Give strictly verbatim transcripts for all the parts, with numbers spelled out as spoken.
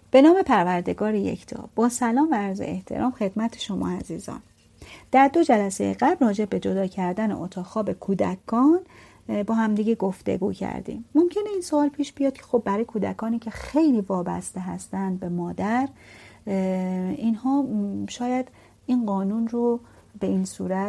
به نام پروردگار یکتا، با سلام و عرض احترام خدمت شما عزیزان. در دو جلسه قبل راجع به جدا کردن اتاق خواب کودکان با همدیگه گفتگو کردیم. ممکنه این سوال پیش بیاد که خب برای کودکانی که خیلی وابسته هستند به مادر، اینها شاید این قانون رو به این صورت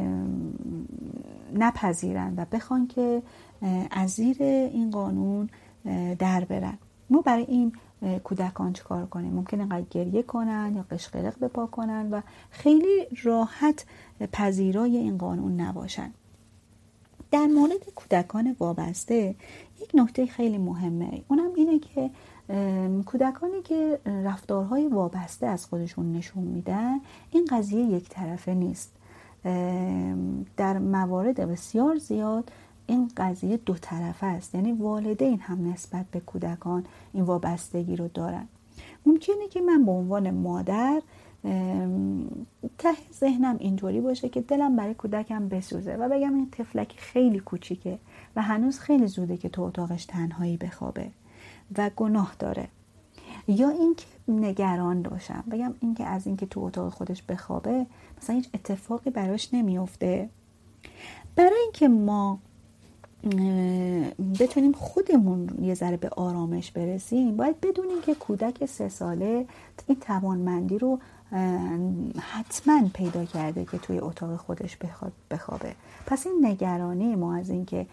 نپذیرن و بخوان که از زیر این قانون در برن. ما برای این کودکان چیکار کنیم؟ ممکنه انقدر گریه کنن یا قشقرق بپا کنن و خیلی راحت پذیرای این قانون نباشن. در مورد کودکان وابسته یک نکته خیلی مهمه، اونم اینه که کودکانی که رفتارهای وابسته از خودشون نشون میدن، این قضیه یک طرفه نیست. در موارد بسیار زیاد این قضیه دو طرفه است، یعنی والدین هم نسبت به کودکان این وابستگی رو دارن. ممکنه که من به عنوان مادر ته ذهنم اینطوری باشه که دلم برای کودکم بسوزه و بگم این طفلک خیلی کوچیکه و هنوز خیلی زوده که تو اتاقش تنهایی بخوابه و گناه داره، یا اینکه نگران باشم بگم اینکه از اینکه تو اتاق خودش بخوابه مثلا هیچ اتفاقی براش نمیفته. برای اینکه ما بتونیم خودمون یه ذره به آرامش برسیم، باید بدونیم که کودک سه ساله این توانمندی رو حتما پیدا کرده که توی اتاق خودش بخوابه. پس این نگرانی ما از این که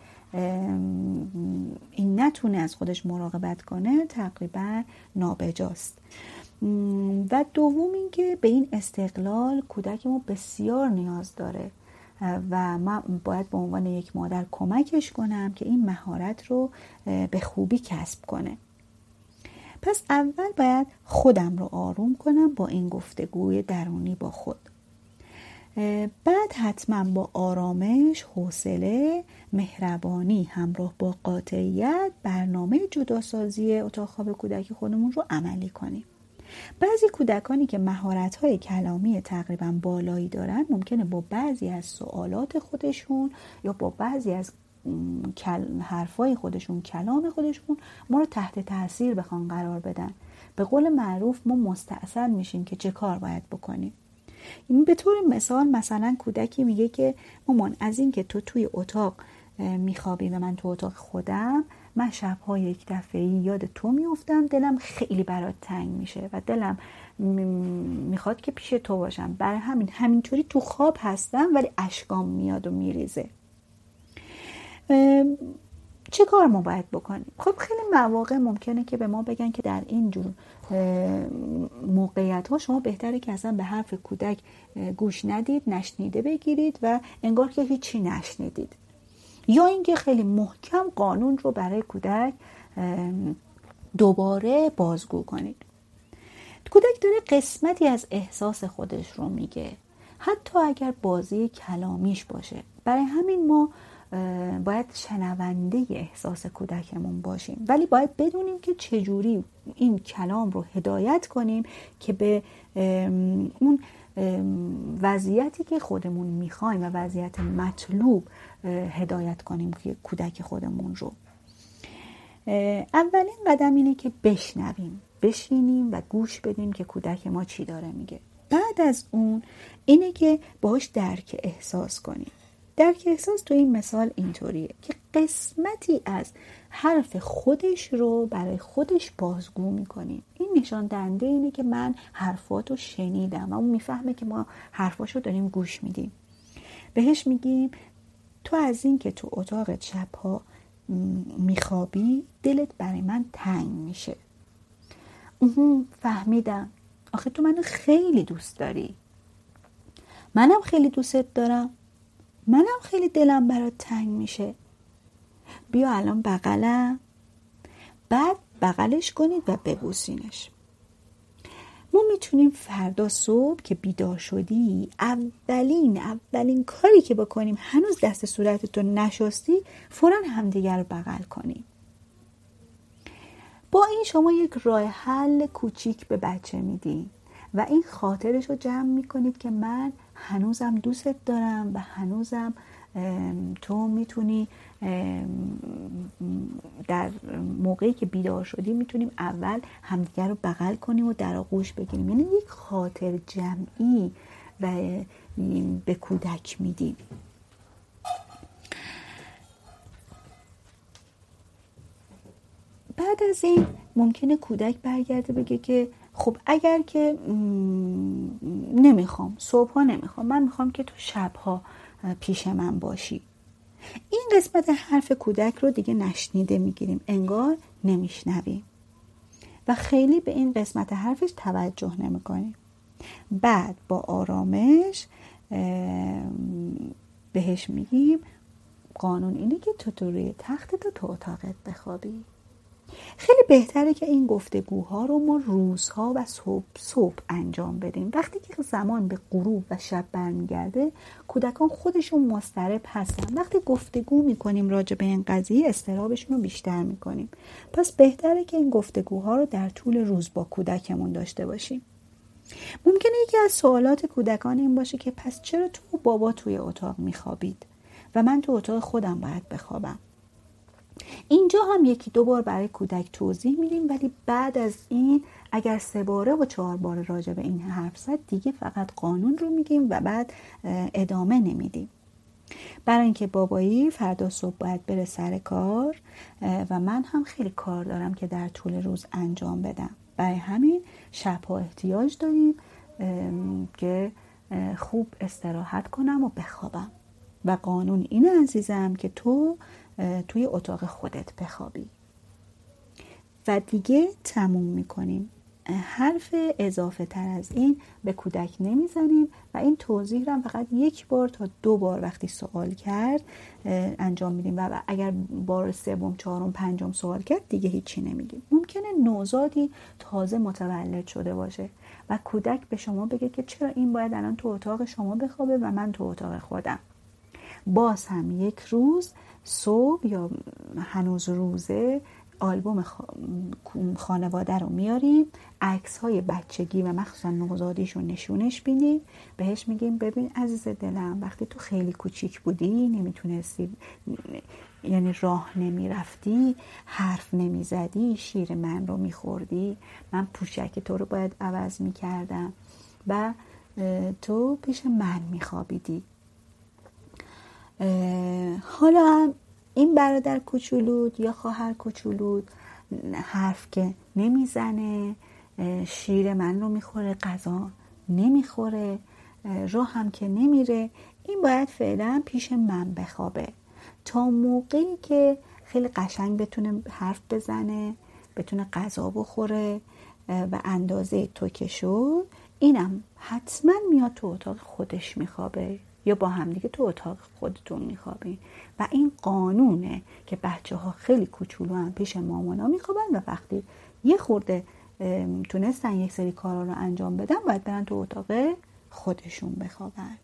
این نتونه از خودش مراقبت کنه تقریبا نابجاست. و دوم این که به این استقلال کودک ما بسیار نیاز داره و من باید به عنوان یک مادر کمکش کنم که این مهارت رو به خوبی کسب کنه. پس اول باید خودم رو آروم کنم با این گفتگوی درونی با خود. بعد حتما با آرامش، حوصله، مهربانی همراه با قاطعیت برنامه جداسازی اتاق خواب کودک خودمون رو عملی کنیم. بعضی کودکانی که مهارت‌های کلامی تقریبا بالایی دارن ممکنه با بعضی از سوالات خودشون یا با بعضی از حرفای خودشون، کلام خودشون ما رو تحت تاثیر بخوان قرار بدن. به قول معروف ما مستأصل میشیم که چه کار باید بکنیم. این به طور مثال مثلا کودکی میگه که مامان از این که تو توی اتاق میخوابی و من تو اتاق خودم، من شب‌ها یک دفعه‌ای یاد تو میافتم، دلم خیلی برات تنگ میشه و دلم میخواد که پیش تو باشم، برای همین همینطوری تو خواب هستم ولی اشکام میاد و میریزه. چه کار ما باید بکنیم؟ خب خیلی مواقع ممکنه که به ما بگن که در این جور موقعیت ها شما بهتره که اصلا به حرف کودک گوش ندید، نشنیده بگیرید و انگار که هیچی نشنیدید، یا اینکه خیلی محکم قانون رو برای کودک دوباره بازگو کنید. کودک داره قسمتی از احساس خودش رو میگه، حتی اگر بازی کلامیش باشه. برای همین ما باید شنونده احساس کودکمون باشیم، ولی باید بدونیم که چجوری این کلام رو هدایت کنیم که به اون وضعیتی که خودمون میخوایم و وضعیت مطلوب هدایت کنیم که کودک خودمون رو. اولین قدم اینه که بشنویم، بشینیم و گوش بدیم که کودک ما چی داره میگه. بعد از اون اینه که باهاش درک احساس کنیم. درک احساس تو این مثال اینطوریه که قسمتی از حرف خودش رو برای خودش بازگو میکنیم. این نشان دهنده اینه که من حرفاتو شنیدم و اون میفهمه که ما حرفاشو داریم گوش میدیم. بهش میگیم تو از این که تو اتاق شبها میخوابی دلت برای من تنگ میشه. اون فهمیدم، آخه تو منو خیلی دوست داری، منم خیلی دوستت دارم، منم خیلی دلم برات تنگ میشه، بیا الان بغلم. بعد بغلش کنید و ببوسینش. ما میتونیم فردا صبح که بیدار شدی اولین اولین کاری که بکنیم، هنوز دست صورتتو نشستی، فوراً همدیگر رو بغل کنیم. با این شما یک راه حل کوچیک به بچه میدین و این خاطرش رو جمع میکنید که من هنوزم دوستت دارم و هنوزم تو میتونی در موقعی که بیدار شدی میتونیم اول همدیگر رو بغل کنیم و در آغوش بگیریم، یعنی یک خاطر جمعی و به کودک میدیم. بعد از این ممکنه کودک برگرده بگه که خب اگر که نمیخوام، صبحها نمیخوام، من میخوام که تو شبها پیش من باشی. این قسمت حرف کودک رو دیگه نشنیده میگیریم، انگار نمیشنویم و خیلی به این قسمت حرفش توجه نمیکنیم. بعد با آرامش بهش میگیم قانون اینه که تو تو روی تخت تو تو اتاقت بخوابی. خیلی بهتره که این گفتگوها رو ما روزها و صبح صبح انجام بدیم. وقتی که زمان به غروب و شب برمیگرده کودکان خودشون مضطرب هستن. وقتی گفتگو میکنیم راجع به این قضیه اضطرابشون رو بیشتر میکنیم. پس بهتره که این گفتگوها رو در طول روز با کودکمون داشته باشیم. ممکنه یکی از سوالات کودکان این باشه که پس چرا تو و بابا توی اتاق میخوابید و من تو اتاق خودم باید بخوابم؟ اینجا هم یکی دو بار برای کودک توضیح میدیم، ولی بعد از این اگر سه باره و چهار بار راجع به این حرف زد دیگه فقط قانون رو میگیم و بعد ادامه نمیدیم. برای اینکه بابایی فردا صبح باید بره سر کار و من هم خیلی کار دارم که در طول روز انجام بدم. برای همین شبها احتیاج داریم که خوب استراحت کنم و بخوابم و قانون اینه عزیزم که تو توی اتاق خودت بخوابی. و دیگه تموم میکنیم. حرف اضافه تر از این به کودک نمیزنیم و این توضیح رو فقط یک بار تا دو بار وقتی سوال کرد انجام میدیم و اگر بار سوم، چهارم، پنجم سوال کرد دیگه هیچی نمیگیم. ممکنه نوزادی تازه متولد شده باشه و کودک به شما بگه که چرا این باید الان تو اتاق شما بخوابه و من تو اتاق خودم. باز هم یک روز صبح یا هنوز روزه آلبوم خانواده رو میاریم، عکس های بچگی و مخصوصا نوزادیشون نشونش میدیم، بهش میگیم ببین عزیز دلم وقتی تو خیلی کوچیک بودی نمیتونستی، یعنی راه نمیرفتی، حرف نمیزدی، شیر من رو میخوردی، من پوشک تو رو باید عوض میکردم و تو پیش من میخوابیدی. حالا هم این برادر کوچولود یا خواهر کوچولود حرف که نمیزنه، شیر من رو میخوره، غذا نمیخوره، راه هم که نمیره، این باید فعلا پیش من بخوابه تا موقعی که خیلی قشنگ بتونه حرف بزنه، بتونه غذا بخوره و اندازه تو که شد، اینم حتما میاد تو اتاق خودش میخوابه یا با هم دیگه تو اتاق خودتون میخوابین. و این قانونه که بچه ها خیلی کوچولو هم پیش مامانا میخوابن و وقتی یه خورده تونستن یک سری کارا رو انجام بدن باید برن تو اتاق خودشون بخوابن.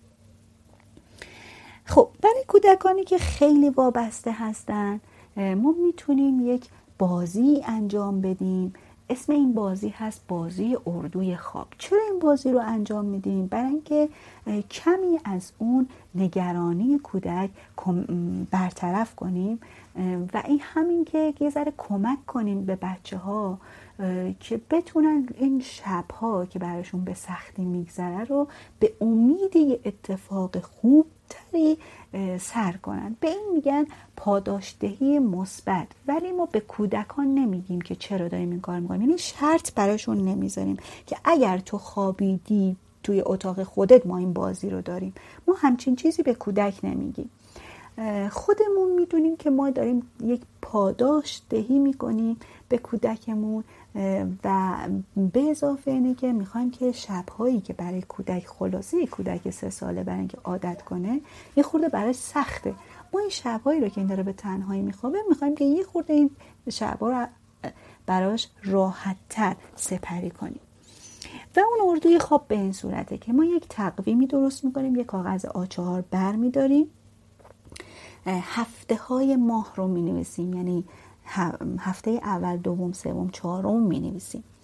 خب برای کودکانی که خیلی وابسته هستن ما میتونیم یک بازی انجام بدیم. اسم این بازی هست بازی اردوی خواب. چرا این بازی رو انجام میدیم؟ برای اینکه کمی از اون نگرانی کودک برطرف کنیم و این همین که یه ذره کمک کنیم به بچه ها که بتونن این شبها که براشون به سختی میگذره رو به امید یه اتفاق خوب تری سر کنن. به این میگن پاداشدهی مثبت. ولی ما به کودکان نمیگیم که چرا داریم این کار میکنیم، یعنی شرط براشون نمیذاریم که اگر تو خوابیدی توی اتاق خودت ما این بازی رو داریم. ما همچین چیزی به کودک نمیگیم. خودمون میدونیم که ما داریم یک پاداش دهی میکنیم به کودکمون و به اضافه اینه که میخوایم که شبهایی که برای کودک، خلاصه کودک سه ساله برای اینکه عادت کنه یه خورده برای سخته، ما این شبهایی رو که این داره به تنهایی میخوابه میخوایم که یه خورده این شبها رو براش راحت تر سپری کنیم. و اون اردوی خواب به این صورته که ما یک تقویمی درست میکنیم، یک کاغذ آ چهار بر میداریم، هفته های ماه رو می نویسیم، یعنی هفته اول، دوم، سوم، چهارم می نویسیم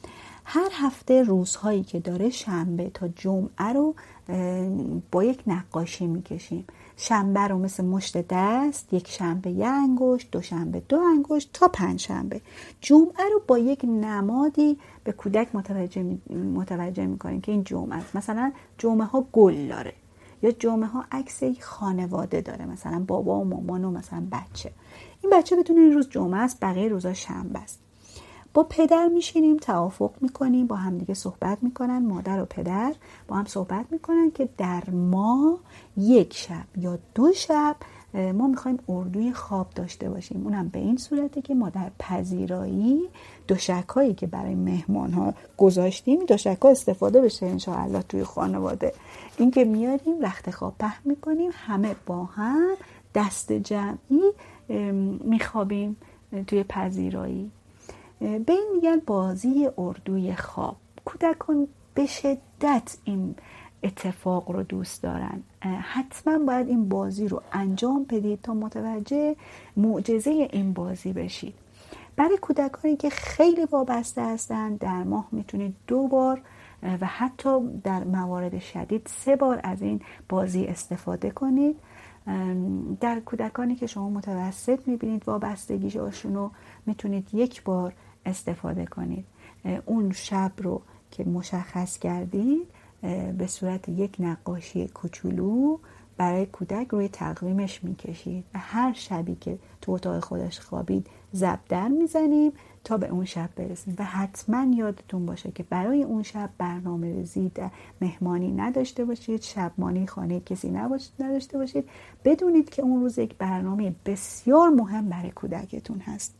هر هفته روزهایی که داره شنبه تا جمعه رو با یک نقاشی میکشیم. شنبه رو مثل مشت دست، یک شنبه یک انگشت، دو شنبه دو انگشت تا پنج شنبه. جمعه رو با یک نمادی به کودک متوجه می، متوجه میکنیم که این جمعه است. مثلا جمعه ها گل داره، یا جمعه ها عکس یک خانواده داره، مثلا بابا و مامان و مثلا بچه. این بچه بدون این روز جمعه است، بقیه روزا شنبه است. با پدر میشینیم، توافق میکنیم، با هم دیگه صحبت میکنن، مادر و پدر با هم صحبت میکنن که در ماه یک شب یا دو شب ما میخوایم اردوی خواب داشته باشیم. اونم به این صورته که ما در پذیرایی دوشکایی که برای مهمان ها گذاشتیم، دوشکا استفاده بشه انشاءالله توی خانواده. این که میاریم رخت خواب پهن میکنیم، همه با هم دست جمعی میخوابیم توی پذیرایی. به این میگن بازی اردوی خواب. کودکان به شدت این اتفاق رو دوست دارن. حتما باید این بازی رو انجام بدید تا متوجه معجزه این بازی بشید. برای کودکانی که خیلی وابسته هستن، در ماه میتونید دو بار و حتی در موارد شدید سه بار از این بازی استفاده کنید. در کودکانی که شما متوسط میبینید وابستگیشون رو میتونید یک بار استفاده کنید. اون شب رو که مشخص کردید به صورت یک نقاشی کوچولو برای کودک روی تقویمش میکشید و هر شبی که تو اتاق خودش خوابید ضرب در میزنیم تا به اون شب برسیم. و حتما یادتون باشه که برای اون شب برنامه ریزی، مهمانی نداشته باشید، شبمانی خانه کسی نداشته باشید. بدونید که اون روز یک برنامه بسیار مهم برای کودکتون هست.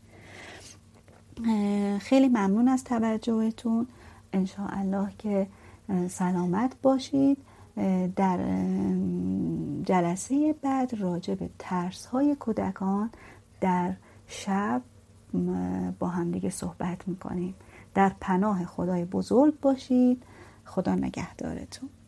خیلی ممنون از توجهتون. انشاءالله که سلامت باشید. در جلسه بعد راجع به ترس‌های کودکان در شب با هم دیگه صحبت میکنیم. در پناه خدای بزرگ باشید. خدا نگهدارتون.